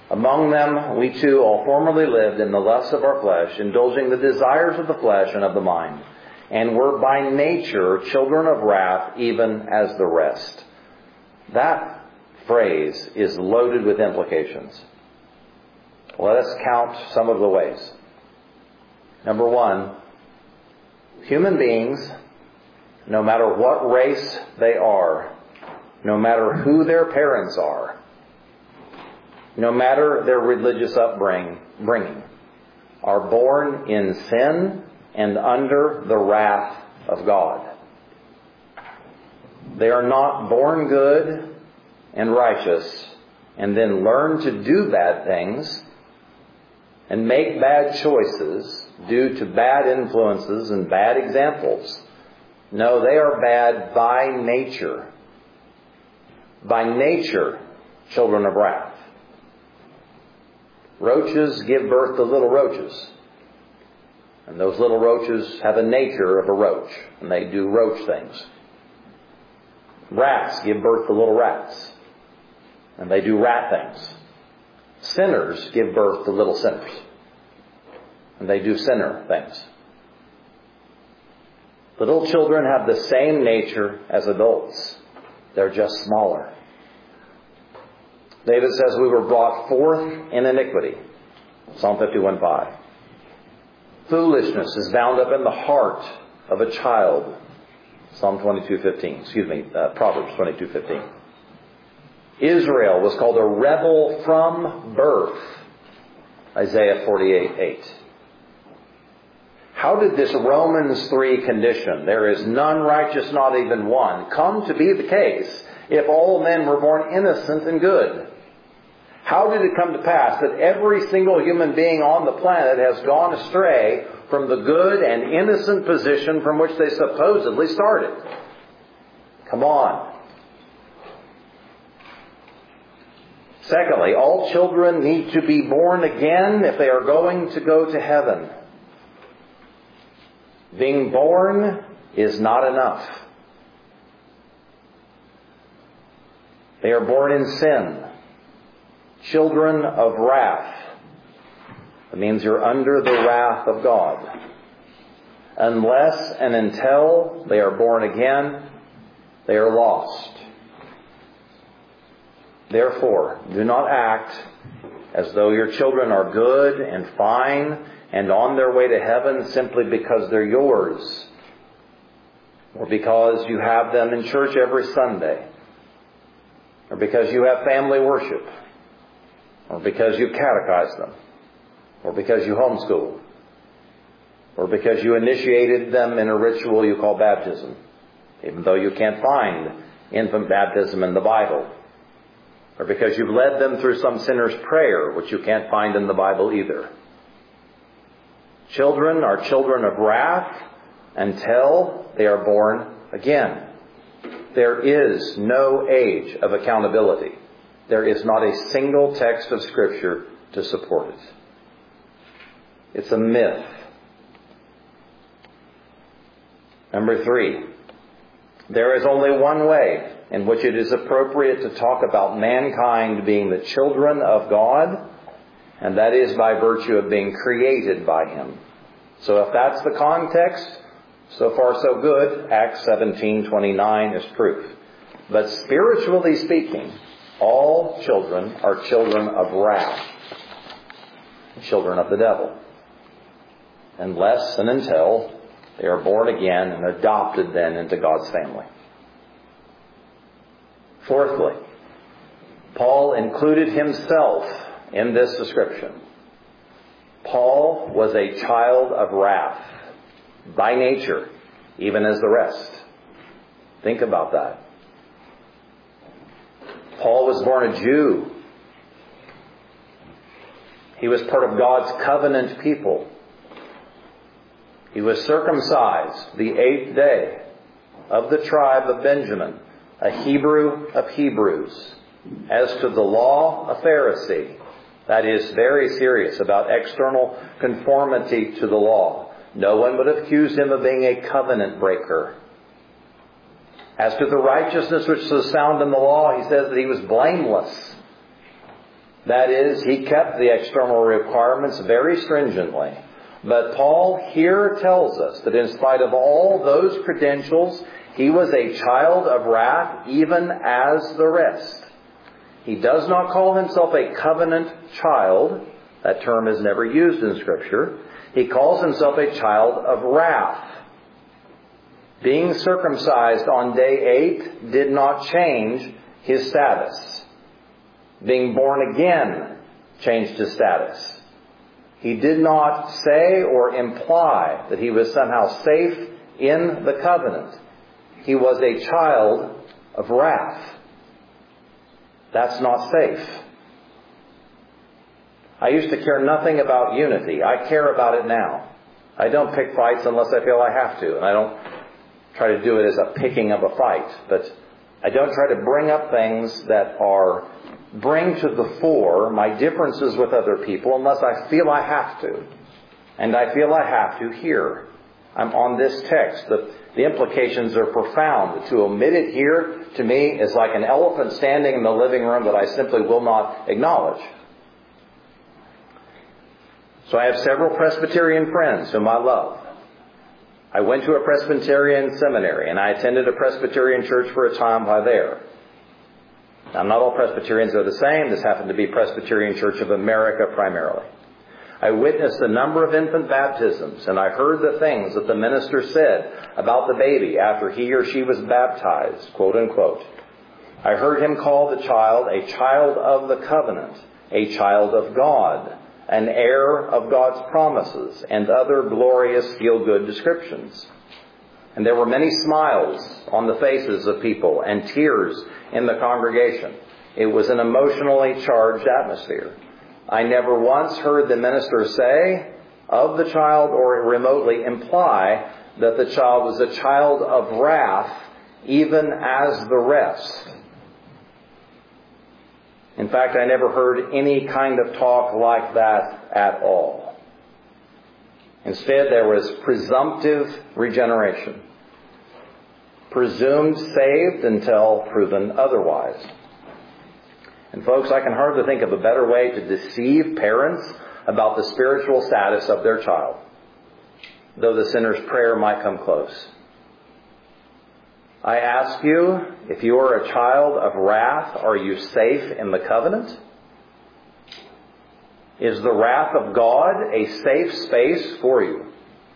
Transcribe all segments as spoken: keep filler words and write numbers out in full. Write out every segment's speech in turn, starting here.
Among them we too all formerly lived in the lusts of our flesh, indulging the desires of the flesh and of the mind, and were by nature children of wrath, even as the rest. That phrase is loaded with implications. Let us count some of the ways. Number one, human beings, no matter what race they are, no matter who their parents are, no matter their religious upbringing, are born in sin and under the wrath of God. They are not born good and righteous and then learn to do bad things and make bad choices due to bad influences and bad examples. No, they are bad by nature. By nature, children of wrath. Roaches give birth to little roaches. And those little roaches have a nature of a roach, and they do roach things. Rats give birth to little rats, and they do rat things. Sinners give birth to little sinners, and they do sinner things. Little children have the same nature as adults. They're just smaller. David says we were brought forth in iniquity. Psalm fifty-one five. Foolishness is bound up in the heart of a child. Psalm twenty-two fifteen. Excuse me, uh, Proverbs twenty-two fifteen. Israel was called a rebel from birth. Isaiah forty-eight eight. How did this Romans three condition, there is none righteous, not even one, come to be the case if all men were born innocent and good? How did it come to pass that every single human being on the planet has gone astray from the good and innocent position from which they supposedly started? Come on. Secondly, all children need to be born again if they are going to go to heaven. Being born is not enough. They are born in sin. Children of wrath. It means you're under the wrath of God. Unless and until they are born again, they are lost. Therefore, do not act as though your children are good and fine and on their way to heaven simply because they're yours, or because you have them in church every Sunday, or because you have family worship, or because you catechize them, or because you homeschool, or because you initiated them in a ritual you call baptism, even though you can't find infant baptism in the Bible, or because you've led them through some sinner's prayer, which you can't find in the Bible either. Children are children of wrath until they are born again. There is no age of accountability. There is not a single text of Scripture to support it. It's a myth. Number three, there is only one way in which it is appropriate to talk about mankind being the children of God, and that is by virtue of being created by Him. So if that's the context, so far so good. Acts seventeen twenty-nine is proof. But spiritually speaking, all children are children of wrath, children of the devil, unless and until they are born again and adopted then into God's family. Fourthly, Paul included himself in this description. Paul was a child of wrath by nature, even as the rest. Think about that. Paul was born a Jew. He was part of God's covenant people. He was circumcised the eighth day, of the tribe of Benjamin, a Hebrew of Hebrews. As to the law, a Pharisee. That is very serious about external conformity to the law. No one would accuse him of being a covenant breaker. As to the righteousness which was found in the law, he says that he was blameless. That is, he kept the external requirements very stringently. But Paul here tells us that in spite of all those credentials, he was a child of wrath even as the rest. He does not call himself a covenant child. That term is never used in Scripture. He calls himself a child of wrath. Being circumcised on day eight did not change his status. Being born again changed his status. He did not say or imply that he was somehow safe in the covenant. He was a child of wrath. That's not safe. I used to care nothing about unity. I care about it now. I don't pick fights unless I feel I have to. And I don't try to do it as a picking of a fight. But I don't try to bring up things that are, bring to the fore my differences with other people unless I feel I have to. And I feel I have to here. I'm on this text. The, the implications are profound. To omit it here, to me, is like an elephant standing in the living room that I simply will not acknowledge. So I have several Presbyterian friends whom I love. I went to a Presbyterian seminary and I attended a Presbyterian church for a time while there. Now, not all Presbyterians are the same. This happened to be Presbyterian Church of America primarily. I witnessed a number of infant baptisms, and I heard the things that the minister said about the baby after he or she was baptized, quote unquote. I heard him call the child a child of the covenant, a child of God, an heir of God's promises, and other glorious feel-good descriptions. And there were many smiles on the faces of people and tears in the congregation. It was an emotionally charged atmosphere. I never once heard the minister say of the child or remotely imply that the child was a child of wrath, even as the rest. In fact, I never heard any kind of talk like that at all. Instead, there was presumptive regeneration. Presumed saved until proven otherwise. And folks, I can hardly think of a better way to deceive parents about the spiritual status of their child, though the sinner's prayer might come close. I ask you, if you are a child of wrath, are you safe in the covenant? Is the wrath of God a safe space for you?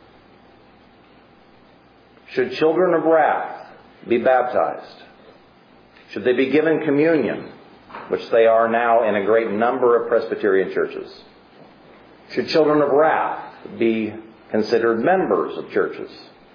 Should children of wrath be baptized? Should they be given communion, which they are now in a great number of Presbyterian churches? Should children of wrath be considered members of churches?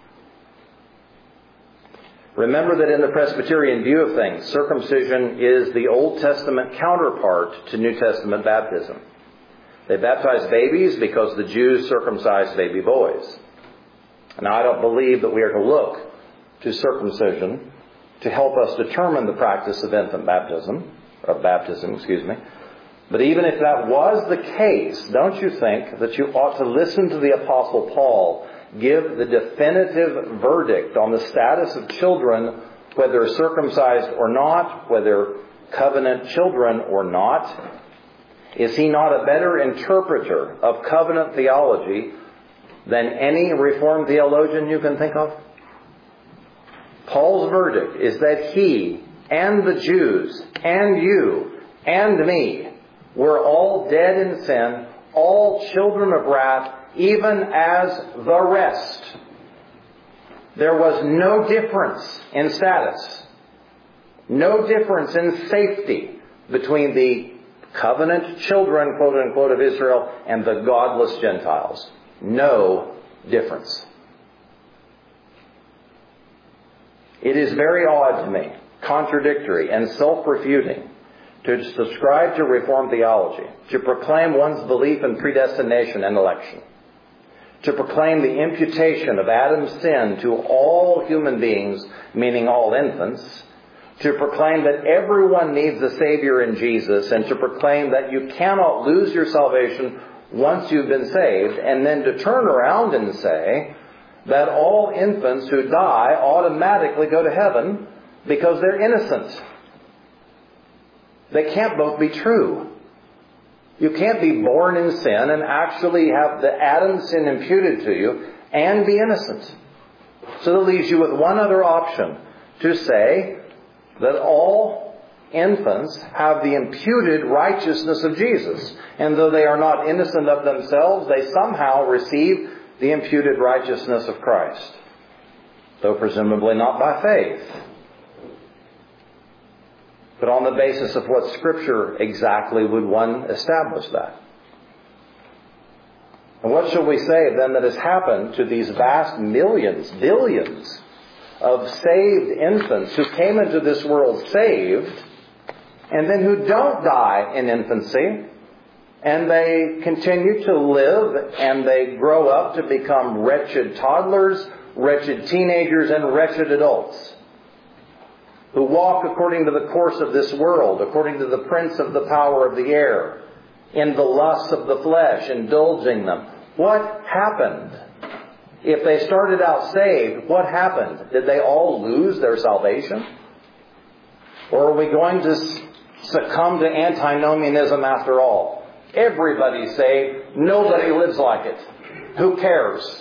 Remember that in the Presbyterian view of things, circumcision is the Old Testament counterpart to New Testament baptism. They baptized babies because the Jews circumcised baby boys. Now, I don't believe that we are to look to circumcision to help us determine the practice of infant baptism, of baptism, excuse me. But even if that was the case, don't you think that you ought to listen to the Apostle Paul give the definitive verdict on the status of children, whether circumcised or not, whether covenant children or not? Is he not a better interpreter of covenant theology than any Reformed theologian you can think of? Paul's verdict is that he and the Jews and you and me were all dead in sin, all children of wrath, even as the rest. There was no difference in status, no difference in safety between the covenant children, quote unquote, of Israel and the godless Gentiles. No difference. It is very odd to me, contradictory and self-refuting, to subscribe to Reformed theology, to proclaim one's belief in predestination and election, to proclaim the imputation of Adam's sin to all human beings, meaning all infants, to proclaim that everyone needs a Savior in Jesus, and to proclaim that you cannot lose your salvation once you've been saved, and then to turn around and say that all infants who die automatically go to heaven because they're innocent. They can't both be true. You can't be born in sin and actually have the Adam sin imputed to you and be innocent. So that leaves you with one other option, to say that all infants have the imputed righteousness of Jesus. And though they are not innocent of themselves, they somehow receive the imputed righteousness of Christ. Though presumably not by faith, but on the basis of what Scripture exactly would one establish that. And what shall we say then that has happened to these vast millions, billions of saved infants who came into this world saved, and then who don't die in infancy, and they continue to live, and they grow up to become wretched toddlers, wretched teenagers, and wretched adults, who walk according to the course of this world, according to the prince of the power of the air, in the lusts of the flesh, indulging them. What happened? If they started out saved, what happened? Did they all lose their salvation? Or are we going to succumb to antinomianism after all? Everybody's saved. Nobody lives like it. Who cares?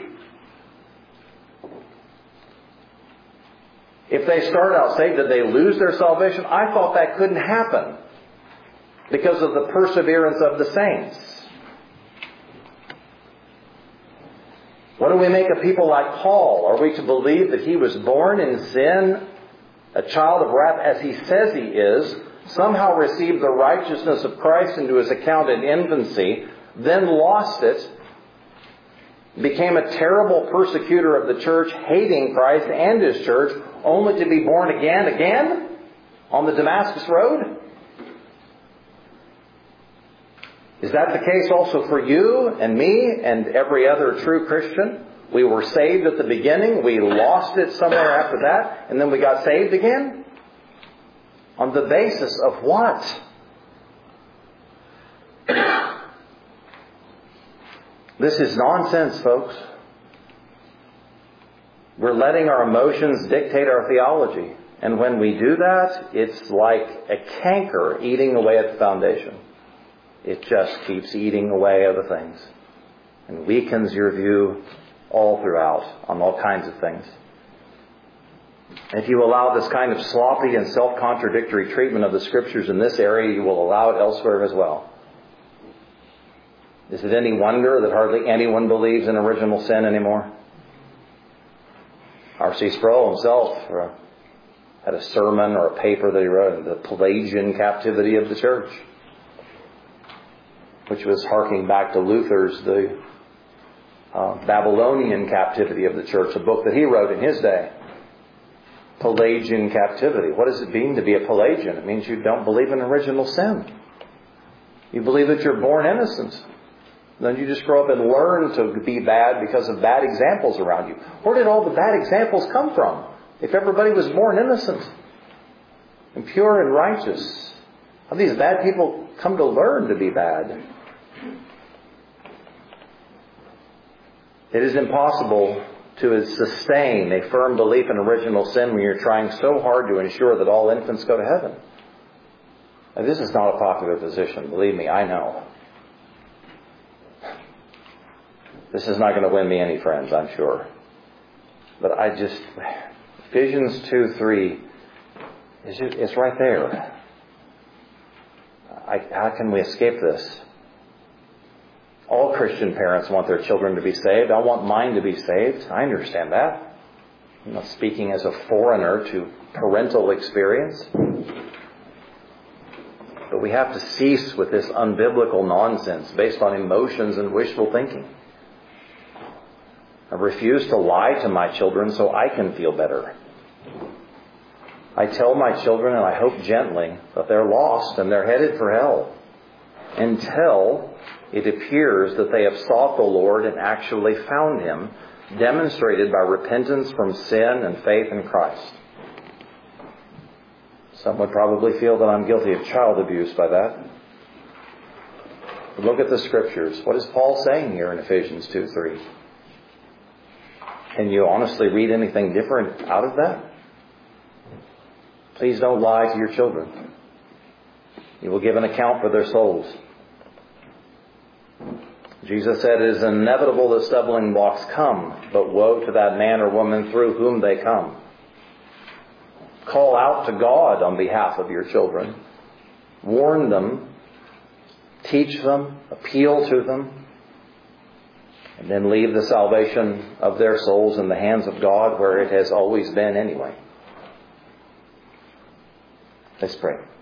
If they start out saved, did they lose their salvation? I thought that couldn't happen because of the perseverance of the saints. What do we make of people like Paul? Are we to believe that he was born in sin, a child of wrath, as he says he is, somehow received the righteousness of Christ into his account in infancy, then lost it, became a terrible persecutor of the church, hating Christ and His church, only to be born again, again, on the Damascus Road? Is that the case also for you and me and every other true Christian? We were saved at the beginning, we lost it somewhere after that, and then we got saved again? On the basis of what? This is nonsense, folks. We're letting our emotions dictate our theology. And when we do that, it's like a canker eating away at the foundation. It just keeps eating away at the things. And weakens your view all throughout on all kinds of things. If you allow this kind of sloppy and self-contradictory treatment of the Scriptures in this area, you will allow it elsewhere as well. Is it any wonder that hardly anyone believes in original sin anymore? R C Sproul himself had a sermon or a paper that he wrote, The Pelagian Captivity of the Church, which was harking back to Luther's The uh, Babylonian Captivity of the Church, a book that he wrote in his day. Pelagian captivity. What does it mean to be a Pelagian? It means you don't believe in original sin. You believe that you're born innocent. Then you just grow up and learn to be bad because of bad examples around you. Where did all the bad examples come from? If everybody was born innocent and pure and righteous, how do these bad people come to learn to be bad? It is impossible to sustain a firm belief in original sin when you're trying so hard to ensure that all infants go to heaven. Now, this is not a popular position. Believe me, I know. This is not going to win me any friends, I'm sure. But I just... Ephesians two three, it's, just, it's right there. I, how can we escape this? All Christian parents want their children to be saved. I want mine to be saved. I understand that. I'm not speaking as a foreigner to parental experience. But we have to cease with this unbiblical nonsense based on emotions and wishful thinking. I refuse to lie to my children so I can feel better. I tell my children, and I hope gently, that they're lost and they're headed for hell until it appears that they have sought the Lord and actually found Him, demonstrated by repentance from sin and faith in Christ. Some would probably feel that I'm guilty of child abuse by that. But look at the Scriptures. What is Paul saying here in Ephesians two three? Can you honestly read anything different out of that? Please don't lie to your children. You will give an account for their souls. Jesus said it is inevitable that stumbling blocks come, but woe to that man or woman through whom they come. Call out to God on behalf of your children. Warn them, teach them, appeal to them, and then leave the salvation of their souls in the hands of God where it has always been anyway. Let's pray.